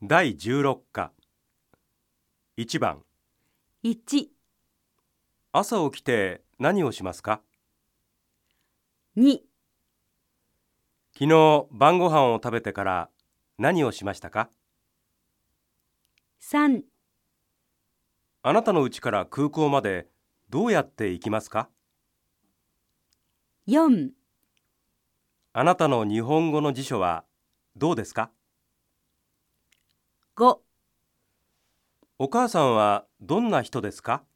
第16課1番 1、 朝起きて何をしますか？ 2、 昨日晩ご飯を食べてから何をしましたか？ 3、 あなたの家から空港までどうやって行きますか？ 4、 あなたの日本語の辞書はどうですか？ 5 お母さんはどんな人ですか？